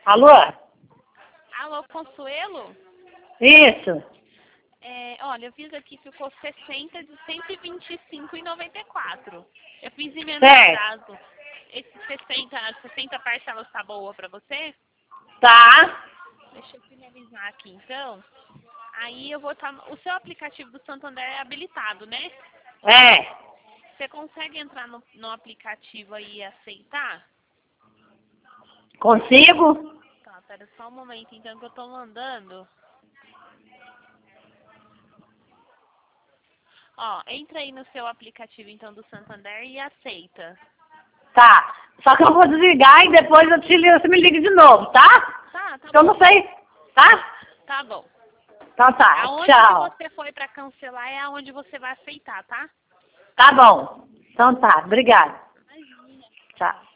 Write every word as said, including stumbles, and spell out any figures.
Alô? Alô, Consuelo? Isso. É, olha, eu fiz aqui, ficou sessenta de cento e vinte e cinco e noventa e quatro. Eu fiz emenda de prazo. Esse sessenta, sessenta parcelas tá boa pra você? Tá. Deixa eu finalizar aqui, então. Aí eu vou estar... O seu aplicativo do Santander é habilitado, né? É. Você consegue entrar no, no aplicativo aí e aceitar? Consigo? Tá, pera só um momento, então, que eu tô mandando. Ó, entra aí no seu aplicativo, então, do Santander e aceita. Tá. Só que eu vou desligar e depois eu te ligo, você me liga de novo, tá? Tá, tá Eu bom. não sei. Tá? Tá bom. Então tá. Aonde Tchau. que você foi pra cancelar é aonde você vai aceitar, tá? Tá bom. Então tá. Obrigada. Imagina. Tchau.